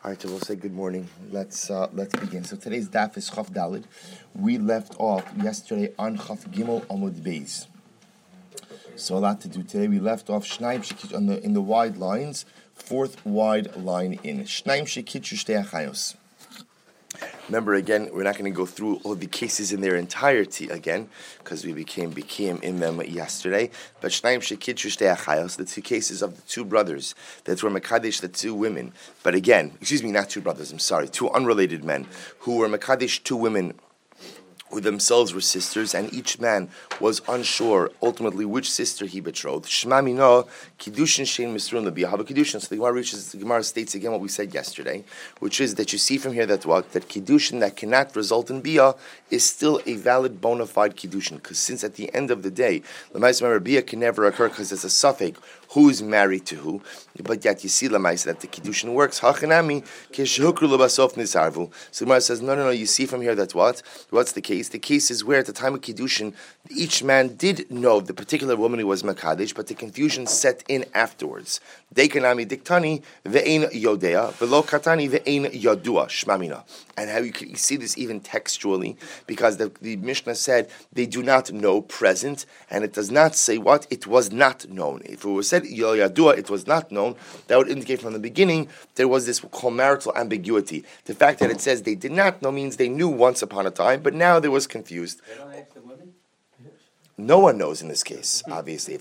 All right, so we'll say good morning. Let's begin. So today's daf is Chaf Dalid. We left off yesterday on Chaf Gimel Amud Beis. So a lot to do today. We left off Shnaim Shekitch in the wide lines, fourth wide line in Shnaim Shekitch Shtei Achayos. Remember, again, we're not going to go through all the cases in their entirety again, because we became in them yesterday. But Shnaim Shekitchu Shtei Achayos, the two cases of the two brothers that were Mekadesh, the two women. But again, not two brothers, two unrelated men who were Mekadesh, two women who themselves were sisters, and each man was unsure ultimately which sister he betrothed. Shema Mino, Kiddushin Shein Misrun L'Biyah Haba Kiddushin. So the Gemara states again what we said yesterday, which is that you see from here that Kiddushin that cannot result in Biyah is still a valid bona fide Kiddushin, because since at the end of the day, L'Mais Member Biyah can never occur because there's a suffix who is married to who, but yet you see L'Mais that the Kiddushin works. Hachanami Keshukru L'Basof Nizarvu. So the Gemara says, no, you see from here that what's the case? The case is where at the time of Kiddushin, each man did know the particular woman who was Makadesh, but the confusion set in afterwards. Dekanami diktani ve'ein yodea, velo katani ve'ein yodua, shmamina. And how you can see this even textually, because the Mishnah said they do not know present, and it does not say what? It was not known. If it was said yodua, it was not known, that would indicate from the beginning there was this marital ambiguity. The fact that it says they did not know means they knew once upon a time, but now they was confused. They don't ask the women? No one knows in this case, obviously.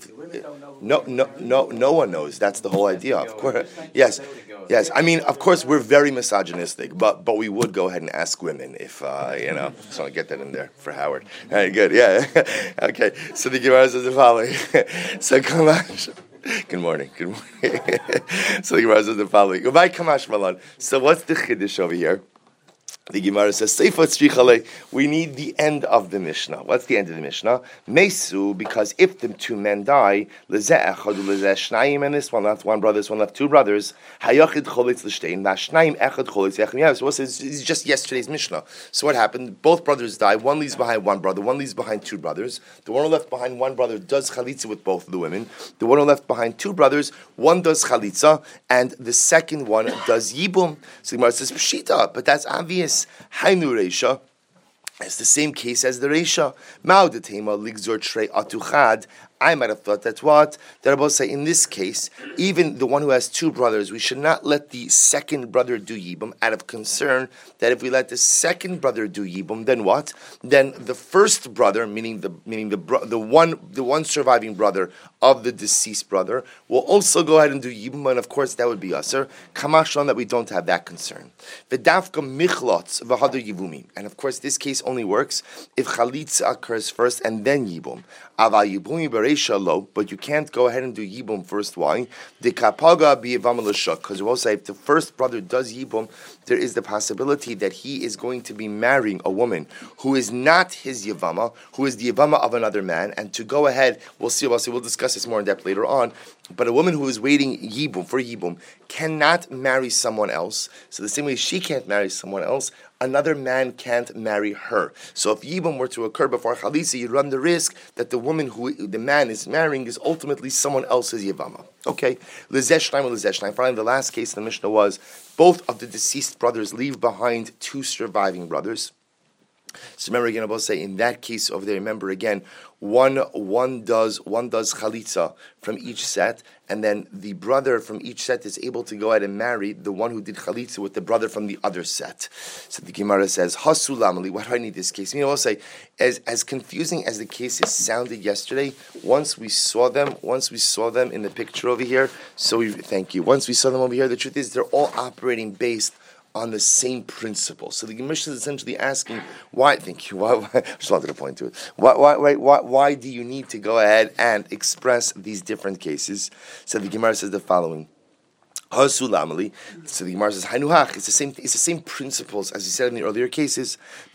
No one knows. That's the whole idea. Of course, yes. I mean, of course, we're very misogynistic, but we would go ahead and ask women if Just want to get that in there for Howard. All right, good. Yeah. Okay. So the Gemara says the following. So Kamash. Good morning. So the Gemara says the following. Goodbye, Kamash Malan. So what's the chiddush over here? The Gemara says, we need the end of the Mishnah. What's the end of the Mishnah? Mesu, because if the two men die, and this one left one brother, this one left two brothers, so this is just yesterday's Mishnah. So what happened? Both brothers die, one leaves behind one brother, one leaves behind two brothers. The one who left behind one brother does chalitza with both of the women. The one who left behind two brothers, one does chalitza, and the second one does yibum. So the Gemara says, Pshita, but that's obvious. Hainu Reisha. It's the same case as the Reisha. Ma'odetema ligzor trei atuchad. I might have thought that I both say in this case, even the one who has two brothers, we should not let the second brother do yibum out of concern that if we let the second brother do yibum, then what? Then the first brother, meaning the one surviving brother of the deceased brother, will also go ahead and do yibum, and of course that would be usher. Kamashon that we don't have that concern. V'dafka michlotz v'hadar yivumi, and of course this case only works if chalitza occurs first and then yibum. Aval yibumi but you can't go ahead and do yibum first. Why? Because we'll say if the first brother does yibum, there is the possibility that he is going to be marrying a woman who is not his yavama, who is the yavama of another man, and to go ahead, we'll discuss this more in depth later on, but a woman who is waiting for yibum cannot marry someone else. So the same way she can't marry someone else, another man can't marry her. So if yibum were to occur before chalitza, you run the risk that the woman who the man is marrying is ultimately someone else's yavama. Okay, Lizeshnaim. Finally, the last case in the Mishnah was both of the deceased brothers leave behind two surviving brothers. So remember again, I will say in that case over there. Remember again, one does chalitza from each set, and then the brother from each set is able to go ahead and marry the one who did chalitza with the brother from the other set. So the Gemara says, Hasulamali. Why do I need this case? I will say, as confusing as the cases sounded yesterday, once we saw them in the picture over here. Once we saw them over here, the truth is they're all operating based on the same principle. So the Mishnah is essentially asking, why? Thank you. Why? I just wanted to point to it. Why do you need to go ahead and express these different cases? So the Gemara says the following. So the Gemara says, Hanuhach, it's the same principles as you said in the earlier cases.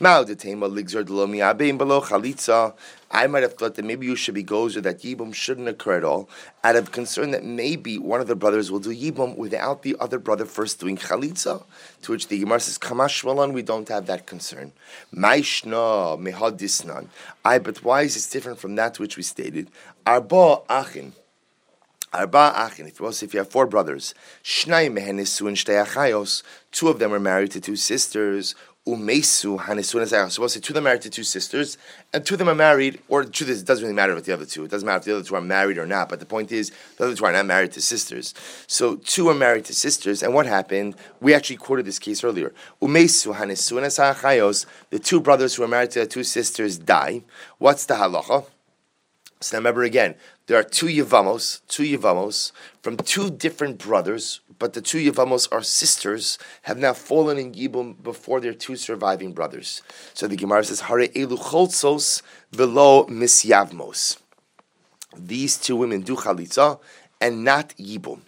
I might have thought that maybe you should be gozer that yibum shouldn't occur at all, out of concern that maybe one of the brothers will do yibum without the other brother first doing chalitza. To which the Gemara says, Kamash Malan, we don't have that concern. Maishna mehadisnan. But why is this different from that which we stated? Arba achin. Arba achin. If you have four brothers, shnayim mehen nisu and shtei achayos. Two of them are married to two sisters. Umesu hanisu and achayos. So we'll say two of them are married to two sisters, and two of them are married. Or two, it doesn't really matter with the other two. It doesn't matter if the other two are married or not. But the point is, the other two are not married to sisters. So two are married to sisters, and what happened? We actually quoted this case earlier. Umesu hanisu and achayos. The two brothers who are married to the two sisters die. What's the halacha? So now remember again, there are two Yevamos from two different brothers, but the two Yevamos are sisters, have now fallen in Yibum before their two surviving brothers. So the Gemara says, Hare elu cholzos velo misyavmos. These two women do chalitza and not Yibum.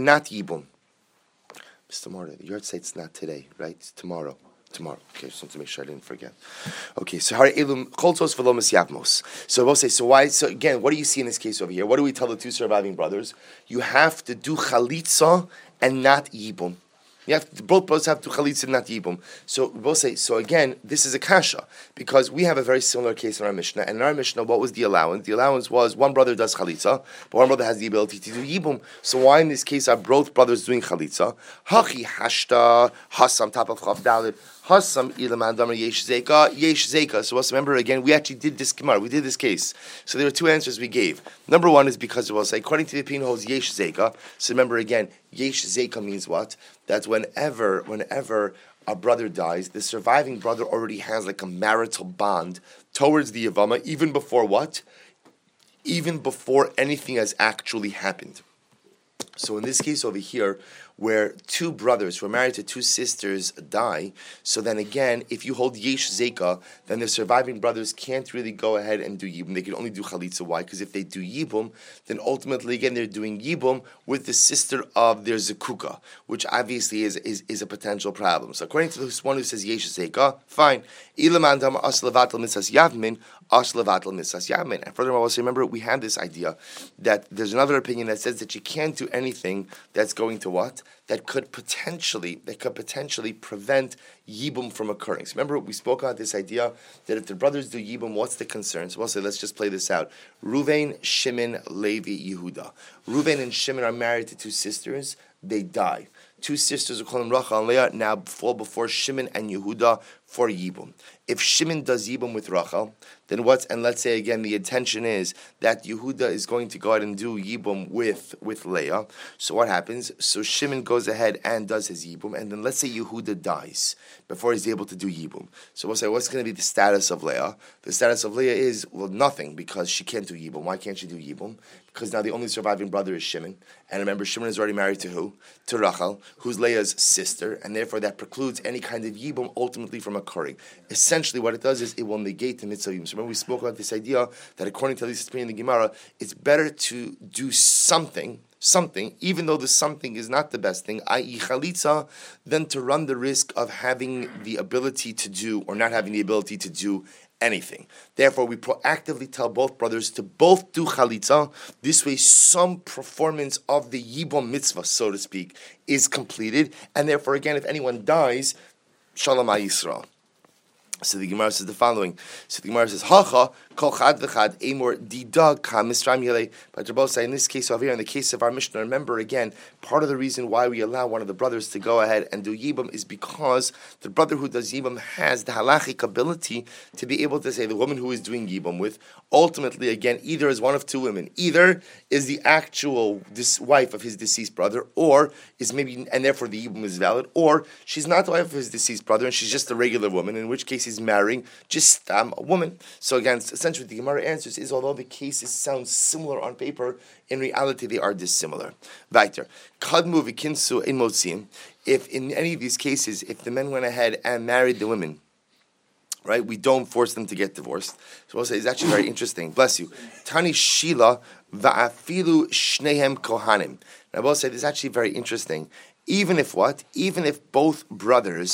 Mr. Marta, the yard site's not today, right? It's tomorrow. Okay, just want to make sure I didn't forget. Okay, so elum choltos v'lo misyavmos. So we'll say, so again, what do you see in this case over here? What do we tell the two surviving brothers? You have to do chalitza and not yibum. Both brothers have to do chalitza and not yibum. So we'll say, so again, this is a kasha, because we have a very similar case in our Mishnah, and in our Mishnah, what was the allowance? The allowance was one brother does chalitza, but one brother has the ability to do yibum. So why in this case are both brothers doing chalitza? Hachi hashta hasam top of chaf dalit. Hasam ilaman damar yesh zeka. So also remember again, we actually did this Gemara. We did this case. So there were two answers we gave. Number one is because it was according to the opinion holds yesh zeka. So remember again, yesh zeka means what? That whenever a brother dies, the surviving brother already has like a marital bond towards the Yavama, even before what? Even before anything has actually happened. So in this case over here, where two brothers who are married to two sisters die, so then again, if you hold yesh zeka, then the surviving brothers can't really go ahead and do yibum. They can only do chalitza. Why? Because if they do yibum, then ultimately again they're doing yibum with the sister of their zekuka, which obviously is a potential problem. So according to this one who says yesh zeka, fine. Ilamandam aslavatal misas yavmin. And furthermore, also remember we had this idea that there's another opinion that says that you can't do anything that's going to what? That could potentially prevent yibum from occurring. So remember we spoke about this idea that if the brothers do yibum, what's the concern? So we'll say let's just play this out. Ruvain, Shimon, Levi, Yehuda. Ruvain and Shimon are married to two sisters. They die. Two sisters who call them Rachel and Leah now fall before Shimon and Yehuda for Yibum. If Shimon does Yibum with Rachel, then and let's say again the intention is that Yehuda is going to go out and do Yibum with Leah. So what happens? So Shimon goes ahead and does his Yibum, and then let's say Yehuda dies before he's able to do Yibum. So we'll say, what's going to be the status of Leah? The status of Leah is, well, nothing, because she can't do Yibum. Why can't she do Yibum? Because now the only surviving brother is Shimon. And remember, Shimon is already married to who? To Rachel, who's Leah's sister, and therefore that precludes any kind of Yibum ultimately from occurring. Essentially what it does is it will negate the mitzvah Yibum. So remember we spoke about this idea that according to this opinion in the Gemara, it's better to do something, even though the something is not the best thing, i.e. chalitza, than to run the risk of having the ability to do or not having the ability to do anything. Therefore, we proactively tell both brothers to both do chalitza. This way, some performance of the yibum mitzvah, so to speak, is completed. And therefore, again, if anyone dies, shalom Yisrael. So the Gemara says the following. So the Gemara says, Hacha, kol chad v'chad, emor didag ka misram yelei. But Rabbi say in this case over here, in the case of our Mishnah, remember again, part of the reason why we allow one of the brothers to go ahead and do Yibum is because the brother who does Yibum has the halachic ability to be able to say the woman who is doing Yibum with, ultimately again, either is one of two women. Either is the actual wife of his deceased brother, or is maybe, and therefore the Yibum is valid, or she's not the wife of his deceased brother and she's just a regular woman, in which case he's marrying just a woman. So again, essentially what the Gemara answers is, although the cases sound similar on paper, in reality they are dissimilar. Weiter. Kadmu v'kinsu in motzim. If in any of these cases, if the men went ahead and married the women, right, we don't force them to get divorced. So we'll say it's actually very interesting. Bless you. Tani Shila va'afilu shnehem kohanim. Now we'll say this is actually very interesting. Even if what? Even if both brothers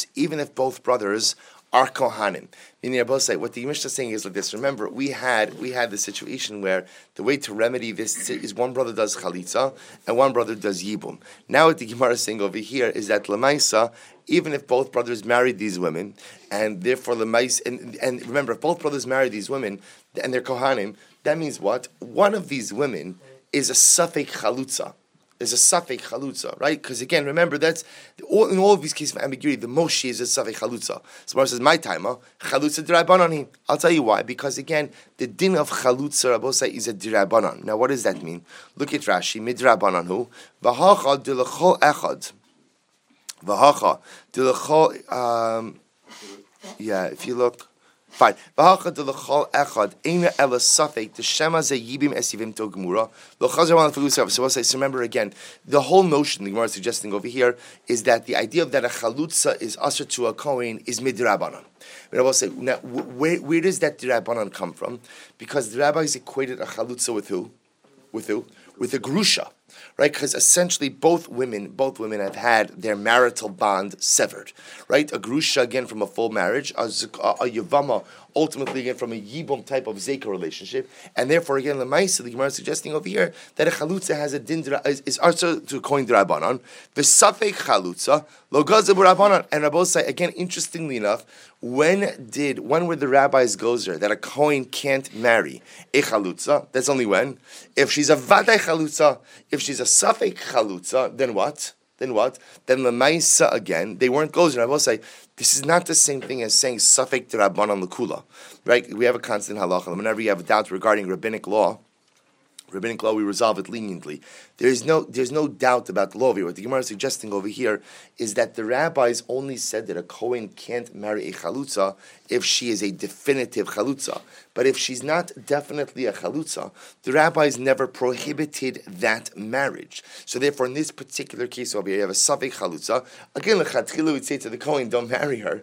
are kohanim. Meaning, I both say what the Mishnah is saying is like this. Remember, we had the situation where the way to remedy this is one brother does chalitza and one brother does yibum. Now, what the Gemara is saying over here is that lemaisa, even if both brothers married these women, and therefore lemaisa, and remember, if both brothers married these women and they're kohanim, that means what? One of these women is a suffix chalutza. Is a suffix chalutza, right? Because again, remember that's in all of these cases of ambiguity, the Moshe is a suffix chalutza. So says, my timer chalutza d'Rabbanan. I'll tell you why. Because again, the din of chalutza Rabosai is a d'Rabbanan. Now, what does that mean? Look at Rashi. Midrabbanan hu v'hacha d'lechol echad v'hacha d'lechol. Yeah, if you look. Fine. V'hacha d'lechol echad eina ela suffik the shema ze yibim esivim to gemura lo chazer one for so we'll say. So remember again, the whole notion the Gemara is suggesting over here is that the idea of that a chalutza is usher to a kohen is midrabanan. But I will say now, where does that drabanan come from? Because the rabbis equated a chalutza with who? With who? With a grusha. Right, because essentially both women have had their marital bond severed. Right, a grusha again from a full marriage, a yavama ultimately again from a yibum type of zeka relationship, and therefore again the Maisa the Gemara is suggesting over here that a chalutza has a din is also to coin drabanan. The safek chalutza lo gazabu rabbanan, and Rabbi say again interestingly enough, when were the rabbis gozer that a kohen can't marry a chalutza? That's only when if she's a vaday chalutza. If she's a safek chalutza, then what? Then the Maisa again, they weren't gozer. I will say, this is not the same thing as saying safek d'Rabbanan l'kula, right? We have a constant halacha. Whenever you have a doubt regarding rabbinic law, we resolve it leniently. There's no doubt about the law of it. What the Gemara is suggesting over here is that the rabbis only said that a kohen can't marry a chalutza if she is a definitive chalutza. But if she's not definitely a chalutza, the rabbis never prohibited that marriage. So therefore, in this particular case over here, you have a safek chalutza. Again, l'chatchila would say to the kohen, don't marry her.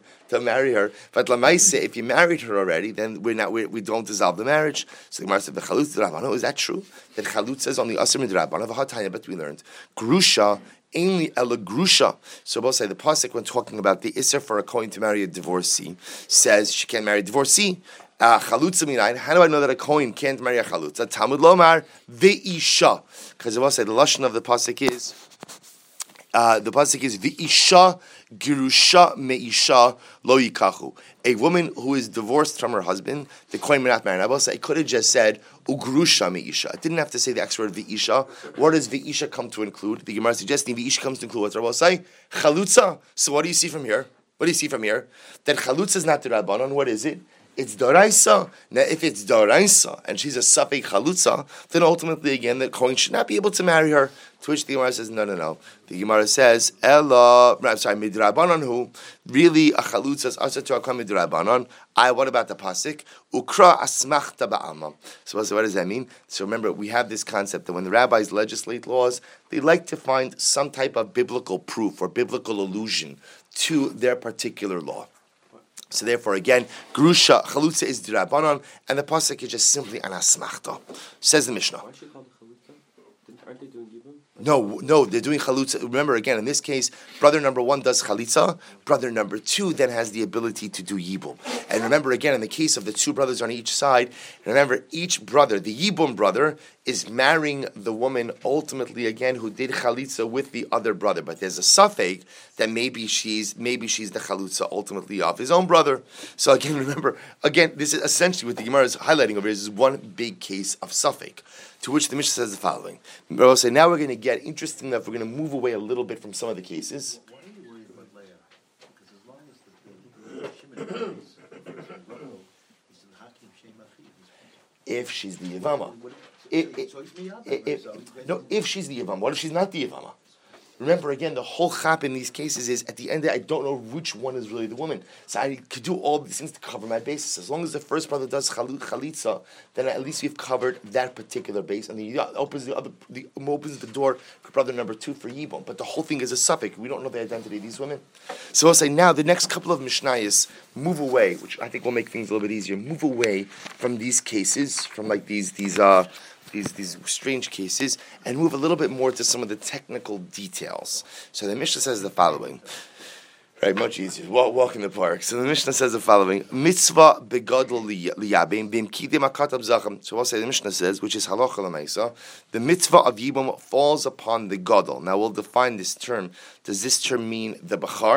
But lamaise, if you married her already, then we don't dissolve the marriage. So the Gemara said, the chalutza d'Rabbana, is that true? That chalutza is on the asr midrabbana v'hatanya, but we learned grusha ainly ela grusha. So both say the pasuk when talking about the isser for a kohen to marry a divorcee says she can't marry a divorcee. Chalutza minayin. How do I know that a kohen can't marry a chalutza? Talmud lomar ve'isha, because both say the lashon of the pasuk is ve'isha girusha me'isha lo yikachu. A woman who is divorced from her husband, the kohen may not marry. I will say, it could have just said ugrusha me'isha. It didn't have to say the extra word ve'isha. What does ve'isha come to include? The Gemara is suggesting ve'isha comes to include what? I will say chalutza. So what do you see from here? That chalutza is not the Rabbanon. What is it? It's doraisa. Now, if it's doraisa and she's a safek chalutza, then ultimately again the kohen should not be able to marry her. To which the Gemara says, no. The Gemara says, midrabanan who really a chalutza is asa to akam midrabanan. What about the pasuk? Ukra asmachta ba'alma. So what does that mean? So remember, we have this concept that when the rabbis legislate laws, they like to find some type of biblical proof or biblical allusion to their particular law. So therefore, again, grusha chalutza is d'Rabbanan, and the pasuk is just simply an asmachta. Says the Mishnah. Why is she called chalutza? Aren't they doing yibum? No, they're doing chalutza. Remember, again, in this case, brother number one does chalitza, brother number two then has the ability to do yibum. And remember, again, in the case of the two brothers on each side, remember, each brother, the yibum brother, is marrying the woman ultimately, again, who did chalitza with the other brother. But there's a suffix that maybe she's the chalutza ultimately of his own brother. So again, remember, this is essentially what the Gemara is highlighting over here. This is one big case of suffix. To which the Mishnah says the following. We'll say, now we're going to get, interesting enough, we're going to move away a little bit from some of the cases. Why are you worried about Leah? Because as long as the Shimon is the Hakim Shem Achi. If she's the Yavama. If she's the Yavama. What if she's not the Yavama? Remember, again, the whole chap in these cases is, at the end of it, I don't know which one is really the woman. So I could do all these things to cover my bases. As long as the first brother does chalitza, then at least we've covered that particular base. And he opens the door for brother number two for Yibum. But the whole thing is a suffix. We don't know the identity of these women. So I'll say now, the next couple of Mishnayos move away, which I think will make things a little bit easier, move away from these cases, from like these strange cases, and move a little bit more to some of the technical details. So the Mishnah says the following. Right, much easier. Walk in the park. So the Mishnah says the following: Mitzvah begadol liyabim b'imkidim akatab zachem. So I'll say the Mishnah says, which is halacha l'maisa, the mitzvah of yibum falls upon the gadol. Now we'll define this term. Does this term mean the bachar,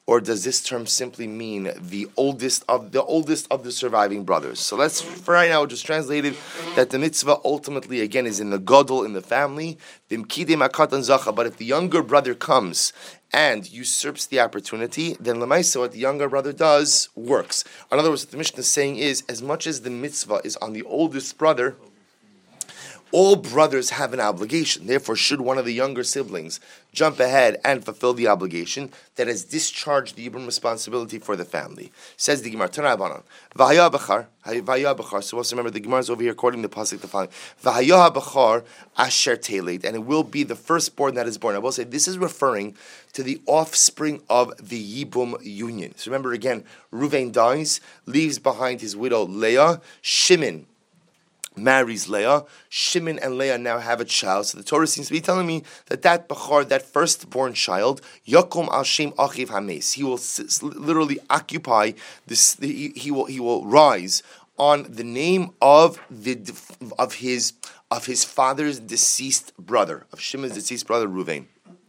or does this term simply mean the oldest of the surviving brothers? So let's, for right now, just translate it that the mitzvah ultimately again is in the gadol, in the family. But if the younger brother comes and usurps the opportunity, then lemaisa, what the younger brother does works. In other words, what the Mishnah is saying is, as much as the mitzvah is on the oldest brother, all brothers have an obligation. Therefore, should one of the younger siblings jump ahead and fulfill the obligation, that has discharged the Yibum responsibility for the family. Says the Gemara, Tanabanan, V'haya b'char. So also remember, the Gemara is over here quoting the pasuk the following: V'haya b'char asher teled, and it will be the firstborn that is born. I will say this is referring to the offspring of the Yibum union. So remember again, Ruvain dies, leaves behind his widow Leah. Shimon marries Leah. Shimon and Leah now have a child. So the Torah seems to be telling me that Bechar, that firstborn child, Yakum al Shem Achiv Hames, he will literally occupy this. He will rise on the name of his father's deceased brother, of Shimon's deceased brother Ruvain.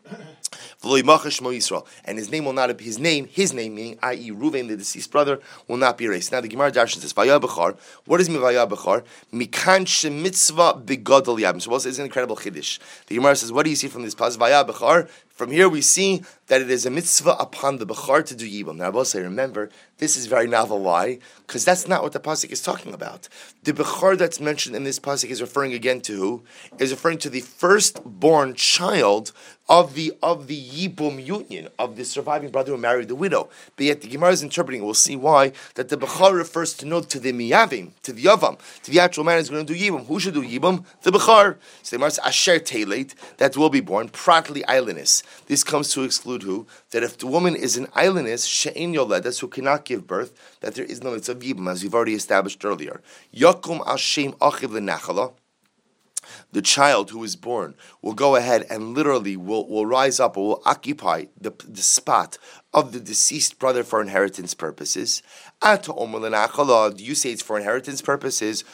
And his name will not be his name meaning, i.e., Ruvain, the deceased brother, will not be erased. Now the Gemara Darshan says, Vaya Bechar. What is Vaya Bechar? Mikan shemitzvah begadol yabim. So it's an incredible chiddush. The Gemara says, what do you see from this pasuk? Vaya Bechar. From here we see that it is a mitzvah upon the Bechar to do Yibum. Now I will say, remember, this is very novel. Why? Because that's not what the pasuk is talking about. The Bechar that's mentioned in this pasuk is referring again to who? Is referring to the firstborn child of the Yibum union, of the surviving brother who married the widow. But yet the Gemara is interpreting, we'll see why, that the Bechar refers to the Miyavim, to the Yavam, to the actual man who's going to do Yibum. Who should do Yibum? The Bechar. So the Gemara says, Asher Teleit, that will be born, pratli Eilinus. This comes to exclude who? That if the woman is an Eilinus, She'en Yoledas, who cannot give birth, that there is no mitzvah Yibum, as we've already established earlier. Yakum al Shem Achiv L'Nachala. The child who is born will go ahead and literally will rise up or will occupy the spot of the deceased brother for inheritance purposes. Do you say it's for inheritance purposes?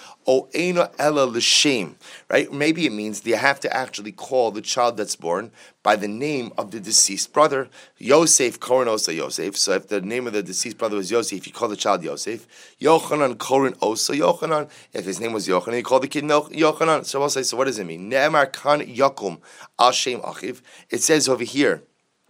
Right? Maybe it means that you have to actually call the child that's born by the name of the deceased brother. Yosef, Koren Osa Yosef. So if the name of the deceased brother was Yosef, you call the child Yosef. Yochanan, Koren Osa Yochanan. If his name was Yochanan, you call the kid Yochanan. So I'll say, so what does it mean? Ne'emar kan yakum al shem achiv. It says over here,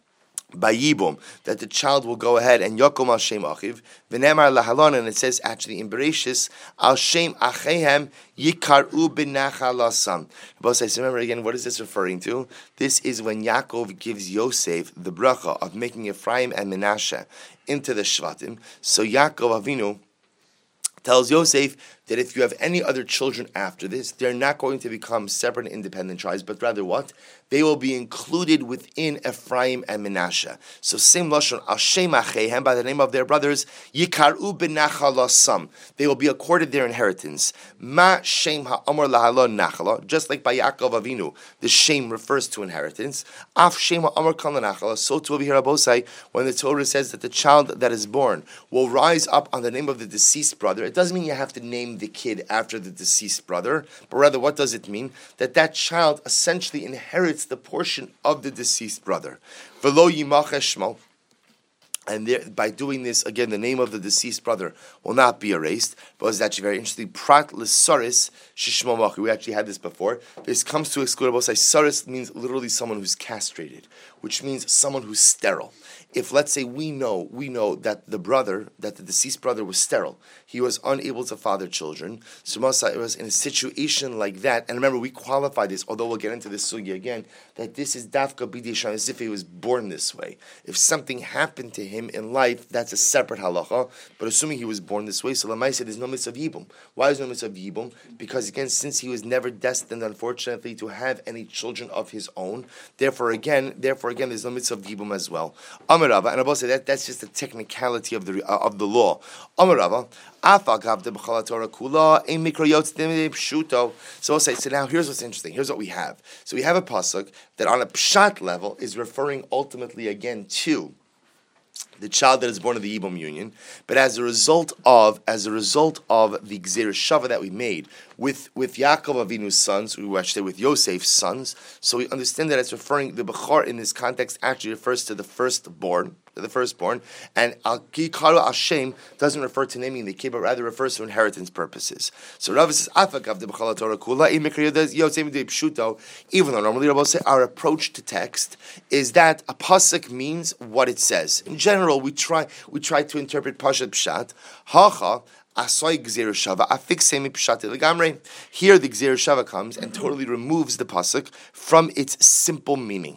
by Yibum, that the child will go ahead and Yakum al Shem Achiv, V'nemar lahalon, and it says actually in Bereshis, al Shem Achehem Yikaru b'nachal lasam. Remember again, what is this referring to? This is when Yaakov gives Yosef the bracha of making Ephraim and Menashe into the Shvatim. So Yaakov Avinu tells Yosef that if you have any other children after this, they're not going to become separate and independent tribes, but rather what? They will be included within Ephraim and Menashe. So same lashon, Hashem Achehem, by the name of their brothers, Yikaru b'nachal lasam. They will be accorded their inheritance. Ma shem ha'amar lahalon nachala, just like by Yaakov Avinu, the shem refers to inheritance. Af shem ha'amar kal nachala. So too over here, Abosai, when the Torah says that the child that is born will rise up on the name of the deceased brother, it doesn't mean you have to name the kid after the deceased brother, but rather what does it mean? That child essentially inherits the portion of the deceased brother. V'lo yimachesh shmo. And there, by doing this, again, the name of the deceased brother will not be erased. But it's actually very interesting. Prat l'saris shishmo machi. We actually had this before. This comes to exclude. Saris means literally someone who's castrated, which means someone who's sterile. If, let's say, we know that the deceased brother was sterile, he was unable to father children, so it was in a situation like that, and remember, we qualify this, although we'll get into this sugi again, that this is dafka b'dishan, as if he was born this way. If something happened to him in life, that's a separate halacha, but assuming he was born this way, so Lamai said there's no mitzvah yibum. Why is no mitzvah yibum? Because again, since he was never destined, unfortunately, to have any children of his own, therefore again, there's no mitzvah yibum as well. Amarava, and I will say that's just a technicality of the law. Amarava, so I'll say, so now here's what's interesting. Here's what we have. So we have a pasuk that on a pshat level is referring ultimately again to the child that is born of the Yibum union, but as a result of the Gzeir Shava that we made, with Yaakov Avinu's sons, who actually with Yosef's sons. So we understand that it's referring, the Bechor in this context actually refers to the firstborn, and Al-Kikaru Hashem doesn't refer to naming the kid, but rather refers to inheritance purposes. So Rav says, Afakav the Bechol Torah Kula, even though normally Rav say our approach to text is that a pasuk means what it says. In general, we try to interpret Pashat Pshat. Hacha Asoy Gzeir Shava Afiksemi Pshat Legamre. Here the Gzeir Shava comes and totally removes the pasuk from its simple meaning.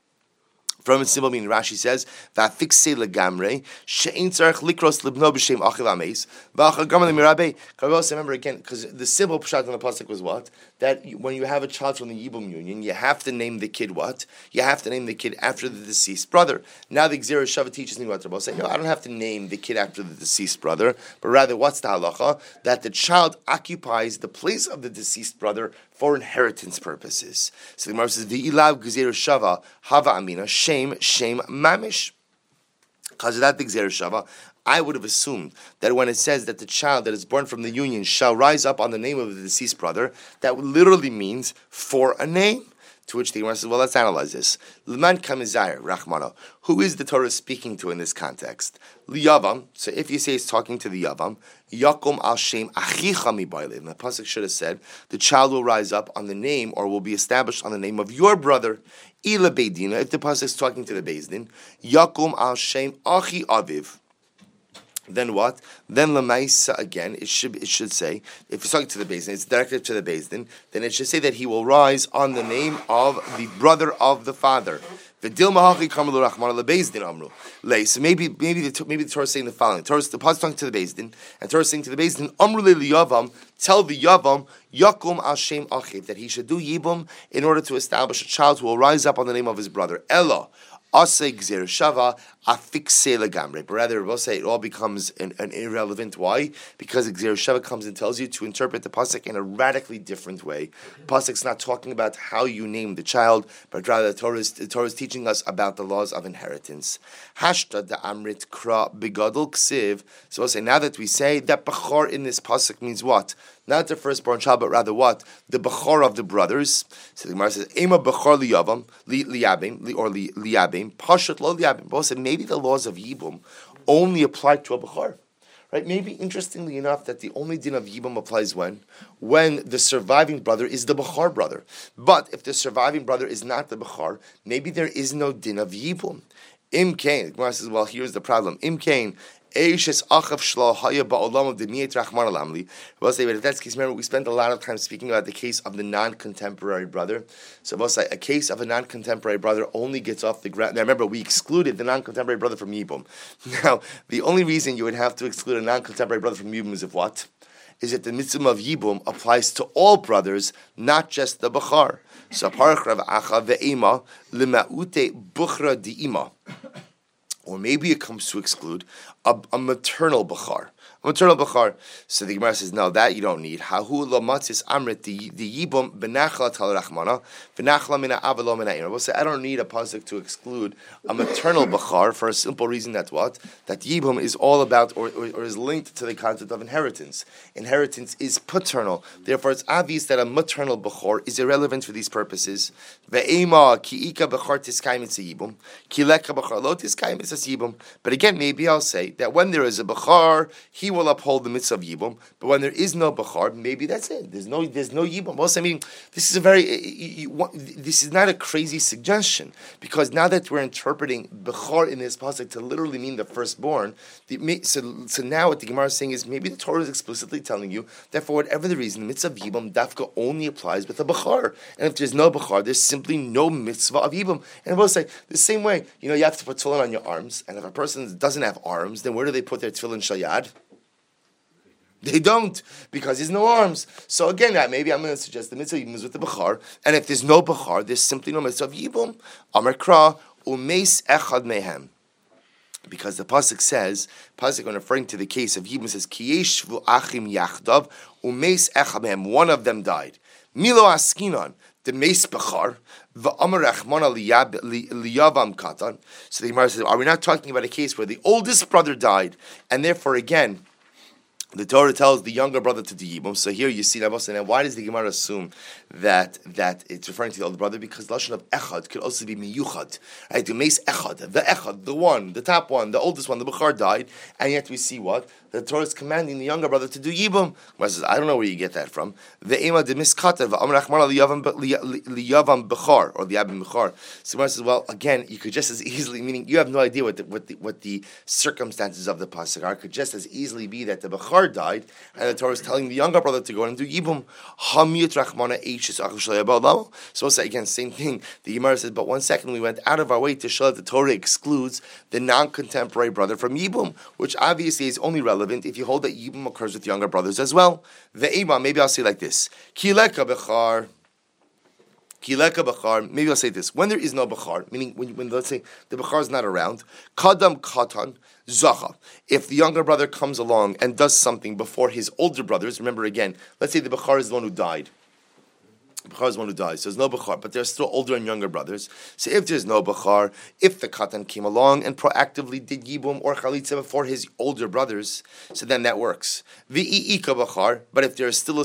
Rashi says, "Va'fikse legamre she'ein tzarich likros libno b'shem achiv ameis v'achar gamal mirabe." Remember again, because the simple pshat on the pasuk was what? That when you have a child from the Yibum union, you have to name the kid what? You have to name the kid after the deceased brother. Now the Gzeir Shava teaches me what Rabbi say. No, I don't have to name the kid after the deceased brother, but rather what's the halacha? That the child occupies the place of the deceased brother for inheritance purposes. So the Gemara says, "V'ilav Gzeir Shava hava amina shame mamish." Because of that, the Gzeir Shava, I would have assumed that when it says that the child that is born from the union shall rise up on the name of the deceased brother, that literally means for a name. To which the Gemara says, well, let's analyze this. L'man kamizayir, Rachmana. Who is the Torah speaking to in this context? Liyavam. So if you say it's talking to the Yavam, Yakum al Shem achicha mibaylev. And the pasuk should have said, the child will rise up on the name, or will be established on the name of your brother. Ila beidina. If the pasuk is talking to the Beis Din, Yakum al Shem achi aviv. Then what? Then Lamaisa again. It should say, if it's talking to the Beis Din, it's directed to the Beis Din, then it should say that he will rise on the name of the brother of the father. So maybe the Torah is saying the following. The Torah is talking to the Beis Din, and the Torah is saying to the Beis Din, Amru Yavam, tell the Yavam, Yakum al Shem Achiv, that he should do Yibum in order to establish a child who will rise up on the name of his brother. Ella. Asay Gzeir Shava Afikse Legamre. But rather, we'll say it all becomes an irrelevant. Why? Because Gzeir Shava comes and tells you to interpret the pasuk in a radically different way. Pasuk's not talking about how you name the child, but rather the Torah is teaching us about the laws of inheritance. Hashta da Amrit Kra Bigadol Ksiv. So we'll say now that we say that Bechor in this pasuk means what? Not the firstborn child, but rather what? The Bechor of the brothers. So the Gemara says, Ema Bechor liyavam, liyabim, or liyabim, Pashat lo liyabim. Both said maybe the laws of Yibum only apply to a Bechor. Right? Maybe interestingly enough that the only din of Yibum applies when the surviving brother is the Bechor brother. But if the surviving brother is not the Bechor, maybe there is no din of Yibum. Im Kain, the Gemara says, well, here's the problem. Im Kain, Eishes Achav Shlo Haya Ba'olam of the Miyat Rachman Alamli. We'll say, but if that's the case, remember we spent a lot of time speaking about the case of the non-contemporary brother. So we'll say a case of a non-contemporary brother only gets off the ground. Now remember, we excluded the non-contemporary brother from Yibum. Now, the only reason you would have to exclude a non-contemporary brother from Yibum is if what? Is that the mitzvah of Yibum applies to all brothers, not just the Bechar. So Parach Rav Acha ve'ema lema'ute buchra di'ima. Or maybe it comes to exclude a maternal Bechar. Maternal Bechar. So the Gemara says, no, that you don't need. Hahu lo matzis amrit the yibum benachla tal rachmana benachla mina avalo mina ira. We'll say I don't need a pasuk to exclude a maternal Bechar for a simple reason that what? That yibum is all about or is linked to the concept of inheritance. Inheritance is paternal. Therefore, it's obvious that a maternal Bechor is irrelevant for these purposes. Ve'ema ki ika Bechar tiskayim it's a yibum. Ki leka Bechar lo tiskayim it's a yibum. But again, maybe I'll say that when there is a Bechar, he will uphold the mitzvah of Yibum, but when there is no Bechar, maybe that's it. There's no Yibum. Also, I mean, this is not a crazy suggestion, because now that we're interpreting Bechar in this pasuk to literally mean the firstborn, so now what the Gemara is saying is maybe the Torah is explicitly telling you that for whatever the reason, the mitzvah of Yibum dafka only applies with a Bechar, and if there's no Bechar, there's simply no mitzvah of Yibum. And I will say the same way, you have to put tefillin on your arms, and if a person doesn't have arms, then where do they put their tefillin shayad? They don't, because there's no arms. So again, maybe I'm going to suggest the mitzvah of Yibum is with the Bechar, and if there's no Bechar, there's simply no mitzvah of Yibum. Amar Kra, umeis echad mehem. Because the pasuk says, when referring to the case of Yibum, says, Ki yeshvu achim yachdav, umeis echad mehem. One of them died. Milo askinon, the meis Bechar, v'amar rachmana liyavam katan. So the Gemara says, are we not talking about a case where the oldest brother died, and therefore again, The Torah tells the younger brother to do Yibum. So here you see that. Now, why does the Gemara assume that it's referring to the older brother? Because the lashon of echad could also be miyuchad, right? The meis echad, the one, the top one, the oldest one, the bechar died, and yet we see what the Torah is commanding the younger brother to do Yibum. Gemara says, I don't know where you get that from. The ema de miskatev amrachmar liyavam bechar or the abim bechar. So Gemara says, well, again, you could just as easily, meaning you have no idea what the circumstances of the pasuk are. It could just as easily be that the bechar died, and the Torah is telling the younger brother to go and do Yibum. So we'll say again, same thing. The Gemara says, but 1 second, we went out of our way to show that the Torah excludes the non-contemporary brother from Yibum, which obviously is only relevant if you hold that Yibum occurs with younger brothers as well. The Ema, maybe I'll say like this. Kileka bechar. Maybe I'll say this. When there is no bechar, meaning when let's say the bechar is not around, kadam katan zacha. If the younger brother comes along and does something before his older brothers, remember again, let's say the bechar is the one who died. Bechar is one who dies, so there's no Bechar, but there's still older and younger brothers. So if there's no Bechar, if the Katan came along and proactively did Yibum or Chalitza before his older brothers, so then that works. V'i'ika Bechar, but if there's still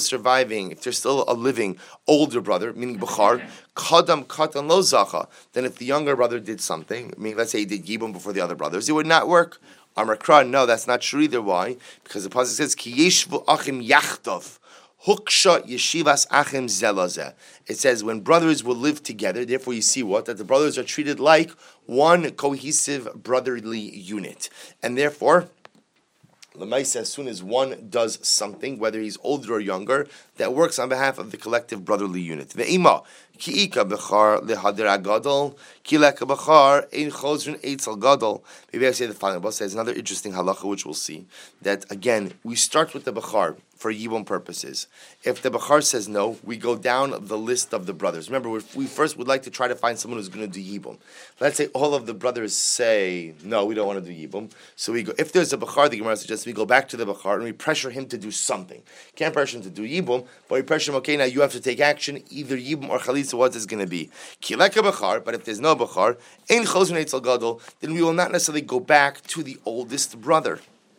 a living older brother, meaning Bechar, Kadam Katan lo Zacha, then if the younger brother did something, I mean, let's say he did Yibum before the other brothers, it would not work. Amar Kra, no, that's not true either. Why? Because the pasuk says, Ki yeshvu achim yachtov. Huksha yeshivas achim zelazeh. It says when brothers will live together, therefore you see what? That the brothers are treated like one cohesive brotherly unit. And therefore, Lamaisa, as soon as one does something, whether he's older or younger, that works on behalf of the collective brotherly unit. Ve'ima, ki'ika bechar lehadir agadol, kileka bechar ein chozrin eitzel gadol. Maybe I say the following. But says another interesting halacha, which we'll see, that again, we start with the bechar for Yibum purposes. If the bechar says no, we go down the list of the brothers. Remember, we first would like to try to find someone who's going to do Yibum. Let's say all of the brothers say, no, we don't want to do Yibum. So we go, if there's a bechar, the Gemara suggests we go back to the bechar and we pressure him to do something. Can't pressure him to do Yibum, but we pressure him, okay, now you have to take action, either Yibum or Chalitza, what is going to be? Kileka bechar, but if there's no bechar, ein chozun eitzel gadol, then we will not necessarily go back to the oldest brother.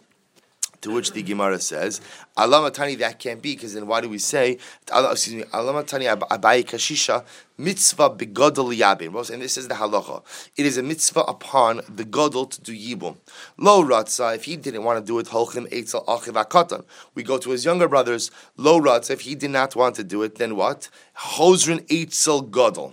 To which the Gemara says, Alamatani, that can't be, because then why do we say, Alamatani abayi kashisha, mitzvah begodol yabin. And this is the halacha. It is a mitzvah upon the godol to do yibum. Lo ratza, if he didn't want to do it, holchim eitzel achiv akatan. We go to his younger brothers. Lo ratza, if he did not want to do it, then what? Hozrin eitzel godol.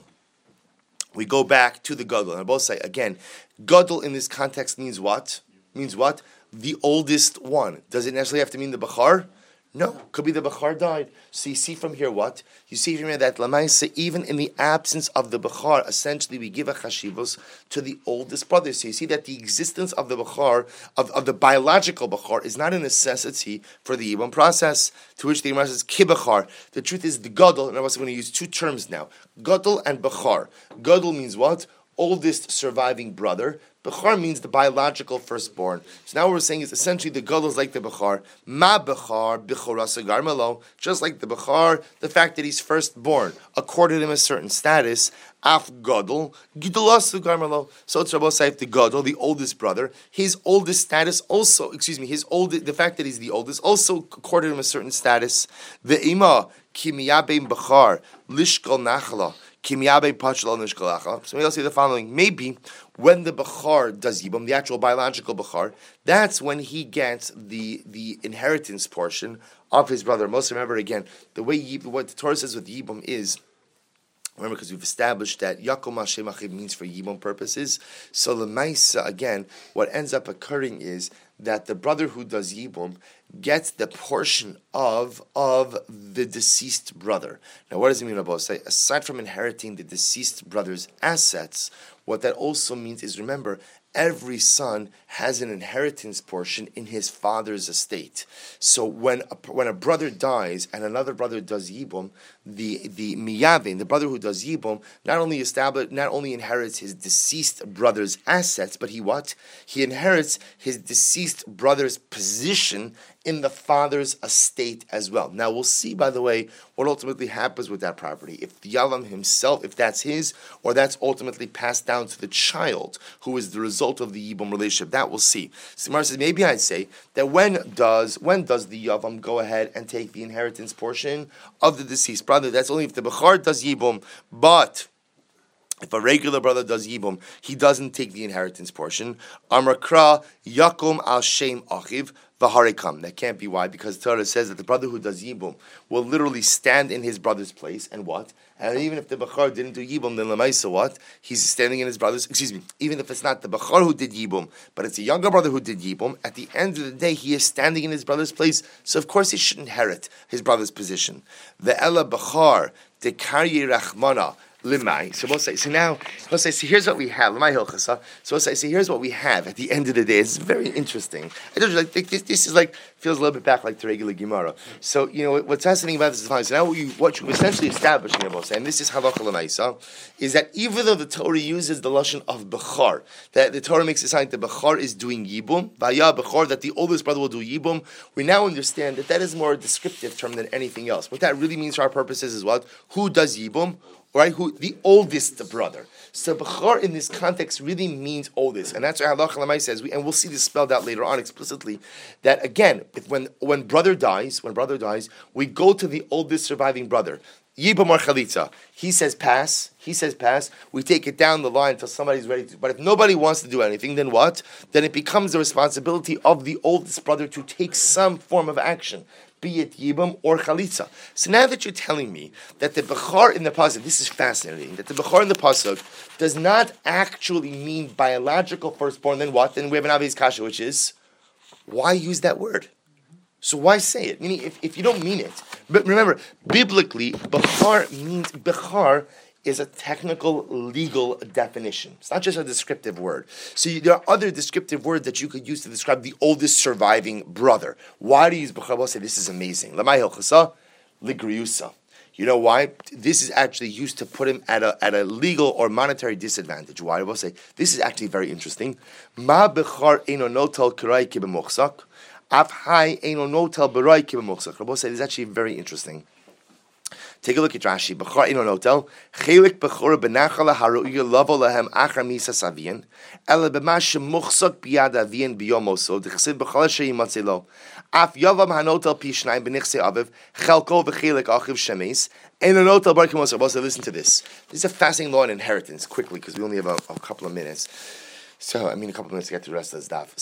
We go back to the gadol. And I both say, again, gadol in this context means what? Means what? The oldest one. Does it necessarily have to mean the bechar? No, could be the bechar died. So you see from here what? You see from here that Lamaisa, even in the absence of the bechar, essentially we give a chashivos to the oldest brother. So you see that the existence of the bechar, of the biological bechar, is not a necessity for the Yibum process. To which the Gemara says, ki bechar. The truth is the gadol, and I'm also going to use two terms now. Gadol and bechar. Gadol means what? Oldest surviving brother. Bechar means the biological firstborn. So now what we're saying is essentially the gadol is like the bechar. Ma bechar bechorasa garmelo. Just like the bechar, the fact that he's firstborn accorded him a certain status. Af gadol gidolasu garmelo. So it's Rabbi Saif the gadol, the oldest brother. His oldest status also, the fact that he's the oldest also accorded him a certain status. The ima kimiyabein bechar lishkol nachala. So maybe I'll say the following. Maybe when the Bechar does Yibum, the actual biological Bechar, that's when he gets the inheritance portion of his brother. Most remember again, the way what the Torah says with Yibum is, remember, because we've established that Yakom Hashem Achiv means for Yibum purposes. So the Maisa, again, what ends up occurring is that the brother who does Yibum gets the portion of the deceased brother. Now, what does it mean about say? Aside from inheriting the deceased brother's assets, what that also means is, remember, every son has an inheritance portion in his father's estate. So when a brother dies and another brother does Yibum, the miyavin, the brother who does Yibum, not only inherits his deceased brother's assets, but he inherits his deceased brother's position in the father's estate as well. Now we'll see, by the way, what ultimately happens with that property. If the Yavam himself, if that's his, or that's ultimately passed down to the child, who is the result of the Yibum relationship. That we'll see. Simar says, maybe I'd say that when does the Yavam go ahead and take the inheritance portion of the deceased brother? That's only if the Bechar does Yibum, but if a regular brother does Yibum, he doesn't take the inheritance portion. Amrakra Yakum al Shem Achiv V'harikam. That can't be why, because Torah says that the brother who does Yibum will literally stand in his brother's place, and what? And even if the Bechar didn't do Yibum, then Lamaisa what? He's standing in his brother's, even if it's not the Bechar who did Yibum, but it's a younger brother who did Yibum, at the end of the day, he is standing in his brother's place, so of course he should inherit his brother's position. The Ella Bechar, the Karye Rachmana, Limai. So we'll say, here's what we have. Limai Hilchasa. So we'll say, here's what we have at the end of the day. It's very interesting. I don't like this is like feels a little bit back like the regular Gemara. So what's fascinating about this is fine. So now what you're essentially establishing, and this is Halacha Lamaisa, is that even though the Torah uses the lashon of Bechar, that the Torah makes it sound that Bechar is doing Yibum, Vaya Bechar, that the oldest brother will do Yibum, we now understand that is more a descriptive term than anything else. What that really means for our purposes is what? Who does Yibum? Right, who the oldest brother. So Bechar in this context really means oldest, and that's what Halacha Lamai says. And we'll see this spelled out later on explicitly. That again, when brother dies, we go to the oldest surviving brother. Yibam or Chalitza. He says pass. We take it down the line until somebody's ready to. But if nobody wants to do anything, then what? Then it becomes the responsibility of the oldest brother to take some form of action, be it Yibam or Chalitza. So now that you're telling me that the Bechar in the Pasuk, this is fascinating, that the Bechar in the Pasuk does not actually mean biological firstborn, then what? Then we have an obvious kasha, which is, why use that word? So why say it? Meaning, if you don't mean it. But remember, biblically, Bechar is a technical, legal definition. It's not just a descriptive word. So there are other descriptive words that you could use to describe the oldest surviving brother. Why do you use Bechar? We'll say this is amazing. Lamai Hilchasa, Ligriusa. You know why? This is actually used to put him at a legal or monetary disadvantage. Why? We'll say this is actually very interesting. Ma Bechar eino notel kirai kibemochsak. Af hai eino notel berai kibemochsak. We'll say this is actually very interesting. Take a look at Rashi. Bechor ino notel. Chelik bechor benachala haruya lavo lahem achar misa savian. Ela b'ma shemuchsak biyad avian biyomoso. D'chesiv bechol sheyimatzelo. Af yavam hanotel pishnayim b'nichse aviv. Chelko v'chelik achiv shemes. Ino notel bar kimoso. Also, listen to this. This is a fascinating law in inheritance. Quickly, because we only have a couple of minutes. So, a couple of minutes to get to the rest of the stuff.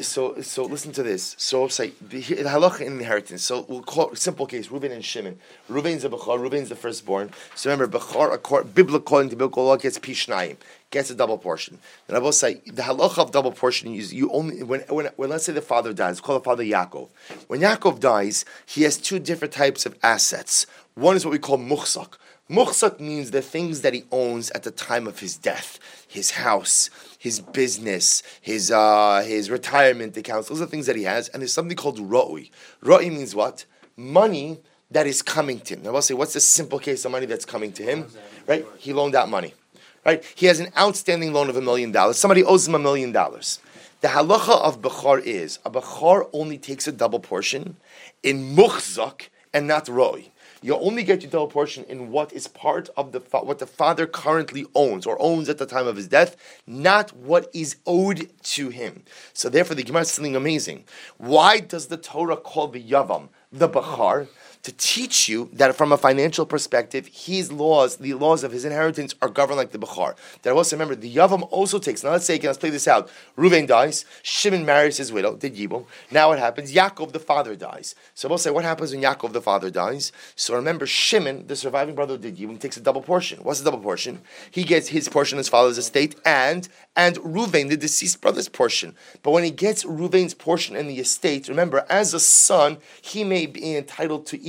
So listen to this. So, say, the halacha in inheritance. So, we'll call simple case, Reuven and Shimon. Reuven's the Bechar, Reuven's the firstborn. So remember, Bechar, according to biblical law, gets Pishnayim, gets a double portion. And I will say, the halacha of double portion is you only, when let's say the father dies, call the father Yaakov. When Yaakov dies, he has two different types of assets. One is what we call muchsak. Muchsak means the things that he owns at the time of his death. His house, his business, his retirement accounts. Those are things that he has. And there's something called ro'i. Ro'i means what? Money that is coming to him. Now I'll say, what's the simple case of money that's coming to him? Right? He loaned out money. Right? He has an outstanding loan of $1 million. Somebody owes him $1 million. The halacha of Bechar is, a Bechar only takes a double portion in muchzak and not ro'i. You only get your double portion in what is part of what the father currently owns or owns at the time of his death, not what is owed to him. So therefore, the Gemara is something amazing. Why does the Torah call the Yavam the Bechar? To teach you that from a financial perspective, the laws of his inheritance are governed like the Bechar. That also remember, the Yavam also takes, now let's play this out. Reuven dies, Shimon marries his widow, did Yibum. Now what happens? Yaakov the father dies. So we'll say, what happens when Yaakov the father dies? So remember, Shimon, the surviving brother did Yibum, takes a double portion. What's the double portion? He gets his portion as father's estate, and Reuven, the deceased brother's portion. But when he gets Reuven's portion in the estate, remember, as a son, he may be entitled to even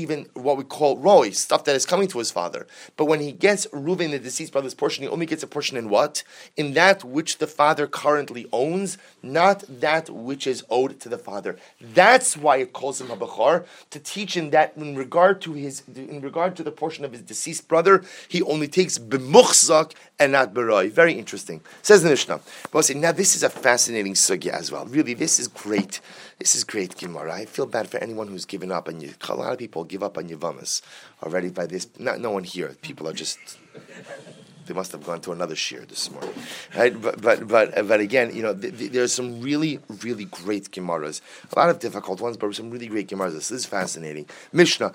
even what we call Roy, stuff that is coming to his father. But when he gets Reuven, the deceased brother's portion, he only gets a portion in what? In that which the father currently owns, not that which is owed to the father. That's why it calls him Habachar, to teach him that in regard to the portion of his deceased brother, he only takes b'muchzak and not b'roi. Very interesting. Says the Mishnah. But now this is a fascinating sugya as well. Really, this is great. This is great Gemara. I feel bad for anyone who's given up on you. A lot of people give up on Yavamas already by this. No one here. People are just. They must have gone to another shir this morning, right? But again, there's some really, really great Gemaras. A lot of difficult ones, but some really great Gemaras. This is fascinating. Mishnah.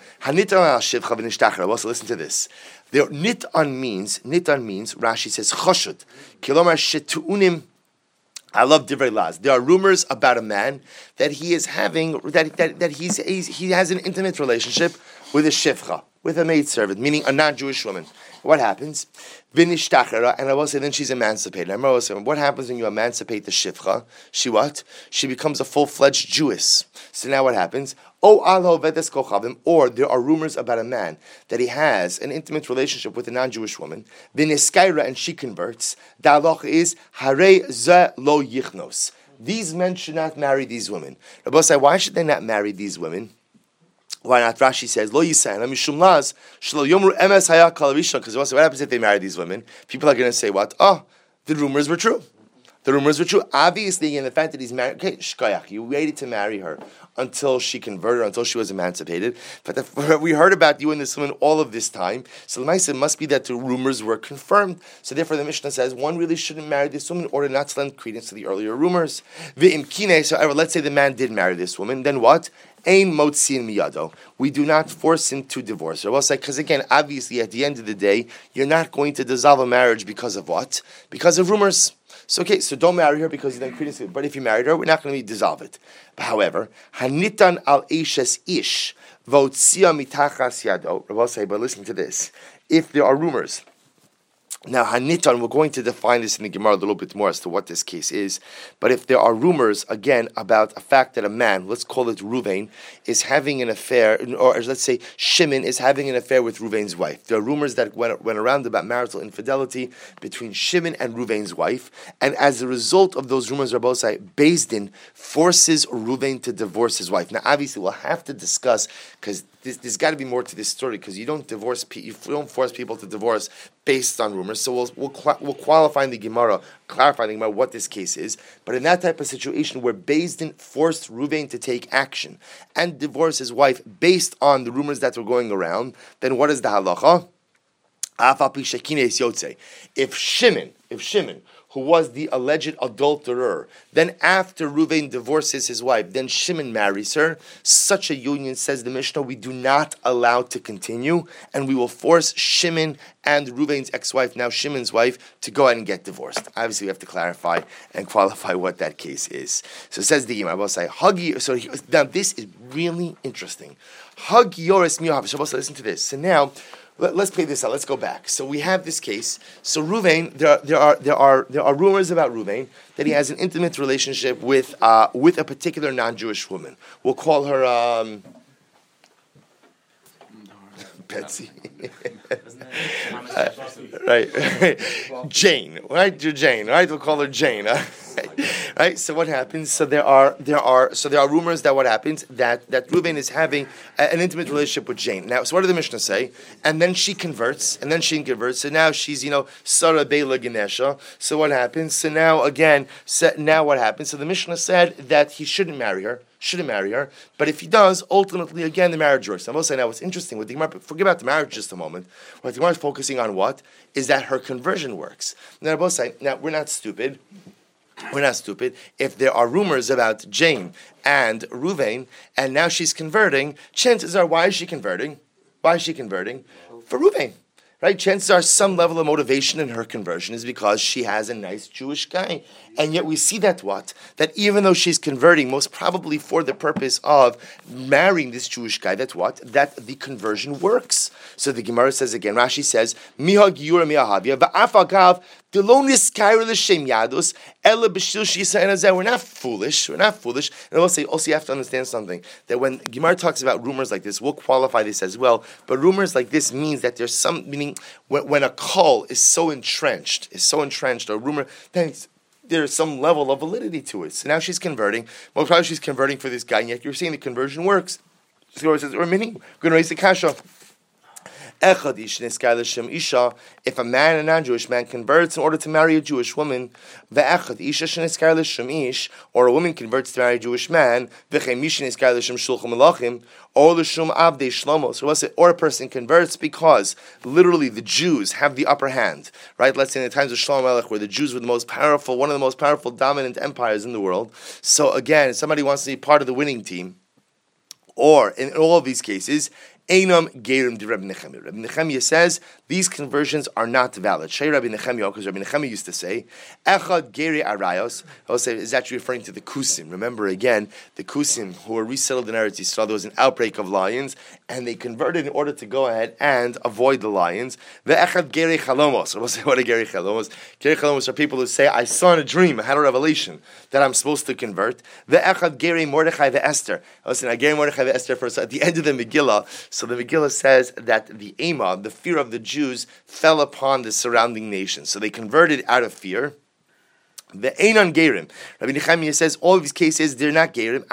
Also, listen to this. Nitan means, Rashi says, choshud. Kilomar shetuunim. I love Divrei Laz. There are rumors about a man that he is having, he has an intimate relationship with a shivcha, with a maidservant, meaning a non-Jewish woman. What happens? Vinishtachera, and I will say then she's emancipated. I remember saying, what happens when you emancipate the shivcha? She what? She becomes a full-fledged Jewess. So now what happens? Or there are rumors about a man that he has an intimate relationship with a non-Jewish woman. Viniskaira, and she converts. The halacha is Hare ze lo yichnos. These men should not marry these women. Rabbi say, why should they not marry these women? Why not? Rashi says, Lo Yisayan, Mishum Laz, Shlo Yomru Emes Haya Kal Rishon. Because what happens if they marry these women? People are going to say, what? Oh, the rumors were true. The rumors were true. Obviously, in the fact that he's married, okay, shkoyach, you waited to marry her until she converted, until she was emancipated. But we heard about you and this woman all of this time. So the Maisa must be that the rumors were confirmed. So therefore, the Mishnah says one really shouldn't marry this woman in order not to lend credence to the earlier rumors. So let's say the man did marry this woman, then what? Ein motzin miyado. We do not force him to divorce her. Well, because again, obviously, at the end of the day, you're not going to dissolve a marriage because of what? Because of rumors. So don't marry her because you then credence it. But if you married her, we're not going to dissolve it. But however, hanitan al eshes ish votzia mitachas yado. Rabbi say, but listen to this: if there are rumors. Now, Hanitan, we're going to define this in the Gemara a little bit more as to what this case is. But if there are rumors, again, about a fact that a man, let's call it Ruvain, is having an affair, or let's say Shimon is having an affair with Ruvain's wife. There are rumors that went around about marital infidelity between Shimon and Ruvain's wife. And as a result of those rumors, Rabbi say, Beis Din forces Ruvain to divorce his wife. Now, obviously, we'll have to discuss, because there's got to be more to this story, because you don't force people to divorce based on rumors. So we'll qualify in the Gemara, clarify in the Gemara what this case is. But in that type of situation where Beis Din forced Ruvain to take action and divorce his wife based on the rumors that were going around, then what is the halacha? If Shimon, who was the alleged adulterer, then after Ruvain divorces his wife, then Shimon marries her, such a union, says the Mishnah, we do not allow to continue, and we will force Shimon and Ruvain's ex-wife, now Shimon's wife, to go ahead and get divorced. Obviously, we have to clarify and qualify what that case is. So it says the Gemara, I will say, now this is really interesting. Hag Yoris Miyahav. So listen to this. So now, let's play this out. Let's go back. So we have this case. So Ruvain, there are rumors about Ruvain that he has an intimate relationship with a particular non-Jewish woman. We'll call her Betsy. Right. Jane. Right? You're Jane. Right? We'll call her Jane. Right. So what happens? So there are rumors that what happens that Ruvain is having an intimate relationship with Jane. Now, so what did the Mishnah say? And then she converts. So now she's Sarah Beila Ganesha. So what happens? So now what happens? So the Mishnah said that he shouldn't marry her. But if he does, ultimately, again, the marriage works. I will say now, what's interesting with the Gemara, forget about the marriage just a moment. What the Gemara is focusing on is that her conversion works. Now, I will say, now, we're not stupid. If there are rumors about Jane and Ruvain, and now she's converting, chances are, why is she converting? For Ruvain. Right? Chances are some level of motivation in her conversion is because she has a nice Jewish guy. And yet we see that even though she's converting, most probably for the purpose of marrying this Jewish guy, that the conversion works. So the Gemara says again, Rashi says, Miha Giyura Miahavia, Va'afagav We're not foolish. We're not foolish. And also you have to understand something, that when Gemara talks about rumors like this, we'll qualify this as well, but rumors like this means that there's some, meaning when a call is so entrenched, or rumor, then there's some level of validity to it. So now she's converting. Most probably she's converting for this guy, and yet you're saying the conversion works. So it says, or meaning, we're going to raise the kasha. If a man, a non-Jewish man, converts in order to marry a Jewish woman, or a woman converts to marry a Jewish man, or a person converts because literally the Jews have the upper hand, right? Let's say in the times of Shlomo Melech, where the Jews were the most powerful, one of the most powerful dominant empires in the world. So again, somebody wants to be part of the winning team, or in all of these cases, Einam Gerim de Rabbi Nechemia. Rabbi Nechemia says these conversions are not valid. Shei Rabbi Nechemia, because Rabbi Nechemia used to say, Echad Geri Arayos, is actually referring to the Kusim. Remember again, the Kusim who were resettled in Eretz Yisrael, there was an outbreak of lions, and they converted in order to go ahead and avoid the lions. The Echad Geri Chalomos. What are Geri Chalomos? Geri Chalomos are people who say, I saw in a dream, I had a revelation that I'm supposed to convert. The Echad Geri Mordechai ve'Esther. Listen, I Geri Mordechai ve'Esther first at the end of the Megillah. So the Megillah says that the Ema, the fear of the Jews, fell upon the surrounding nations. So they converted out of fear. The Einan Gerim. Rabbi Nechemia says all of these cases, they're not Gerim.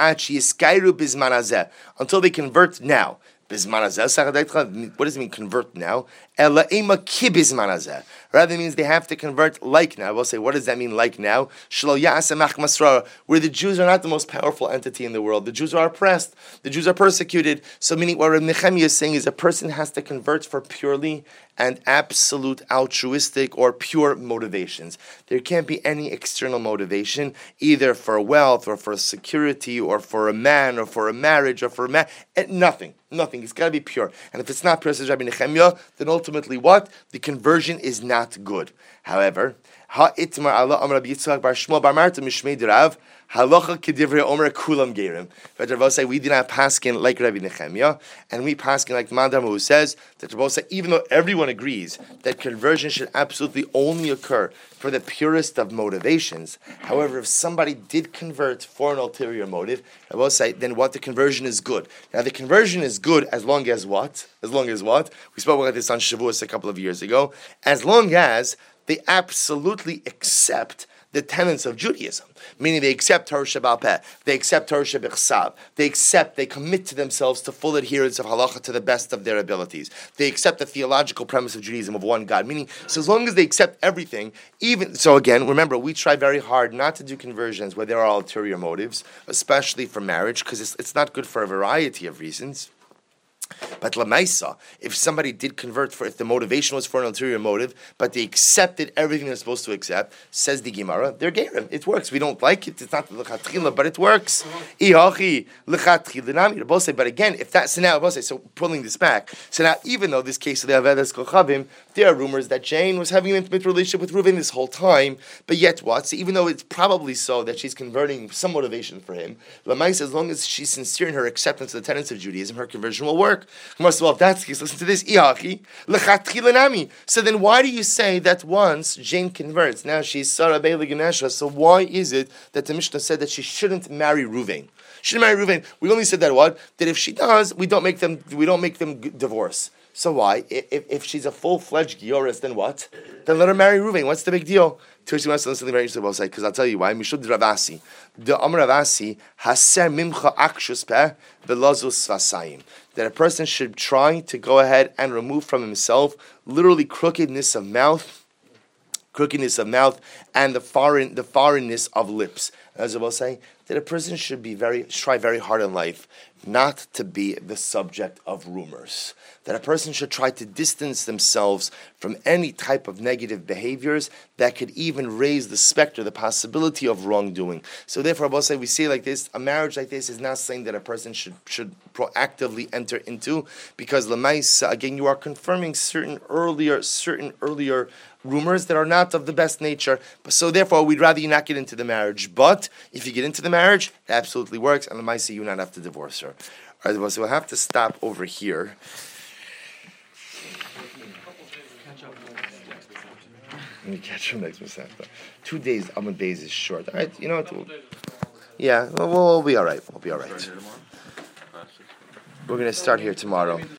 Until they convert now. What does it mean convert now? Rather means they have to convert like now. We'll say, what does that mean like now? Where the Jews are not the most powerful entity in the world. The Jews are oppressed. The Jews are persecuted. So meaning what Rabbi Nechemia is saying is a person has to convert for purely and absolute altruistic or pure motivations. There can't be any external motivation, either for wealth or for security or for a man or for a marriage or for a man. Nothing. It's got to be pure. And if it's not pure, says Rabbi Nechemia, then ultimately what? The conversion is not good. However, ha'itmar Allah Amar Rabbi Yitzchak bar Shmuel bar Marta mishmei derav halacha kedivrei Omer kulam gerim. But Rav say we did not paskin like Rabbi Nechemia, and we paskin like Mandam, who says that Rav say even though everyone agrees that conversion should absolutely only occur for the purest of motivations. However, if somebody did convert for an ulterior motive, I will say, then what? The conversion is good. Now, the conversion is good as long as what? As long as what? We spoke about this on Shavuos a couple of years ago. As long as they absolutely accept the tenets of Judaism, meaning they accept Torah Sheba'al Peh, they accept Torah Shebechsav, they commit to themselves to full adherence of halacha to the best of their abilities. They accept the theological premise of Judaism of one God, meaning so as long as they accept everything, even so again, remember we try very hard not to do conversions where there are ulterior motives, especially for marriage, because it's not good for a variety of reasons. But lamaisa, if somebody did convert if the motivation was for an ulterior motive, but they accepted everything they're supposed to accept, says the Gemara, they're gerim. It works. We don't like it. It's not lechatchila, but it works. But again, if that's now, so pulling this back, so now even though this case of the Avedas Kochavim, there are rumors that Jane was having an intimate relationship with Reuven this whole time, but yet what? So even though it's probably so that she's converting some motivation for him, lamaisa, as long as she's sincere in her acceptance of the tenets of Judaism, her conversion will work. Well, if that's the case, listen to this. So then why do you say that once Jane converts, now she's Sarah Be'ele Ganesha, so why is it that the Mishnah said that she shouldn't marry Reuven? She shouldn't marry Reuven. We only said that what? That if she does, we don't make them divorce. So why? If she's a full-fledged Gioris, then what? Then let her marry Reuven. What's the big deal? Tushi wants to listen to something very interesting about because I'll tell you why. Mishud Ravasi. The Amr Ravasi, Haser Mimcha Akshus Peh Velazus Vasayim. That a person should try to go ahead and remove from himself literally crookedness of mouth, and the foreignness of lips. As I will say, that a person should try very hard in life not to be the subject of rumors. That a person should try to distance themselves from any type of negative behaviors that could even raise the specter, the possibility of wrongdoing. So therefore, I will say, we say like this, a marriage like this is not something that a person should proactively enter into, because Lamais, again, you are confirming certain earlier rumors that are not of the best nature. So therefore, we'd rather you not get into the marriage. But if you get into the marriage, it absolutely works, and Lamais, you not have to divorce her. All right, so we'll have to stop over here. Let me catch him next Masechta. 2 days, Amud Beis is short. All right, you know what? Yeah, we'll be all right. We'll be all right. We're going to start here tomorrow.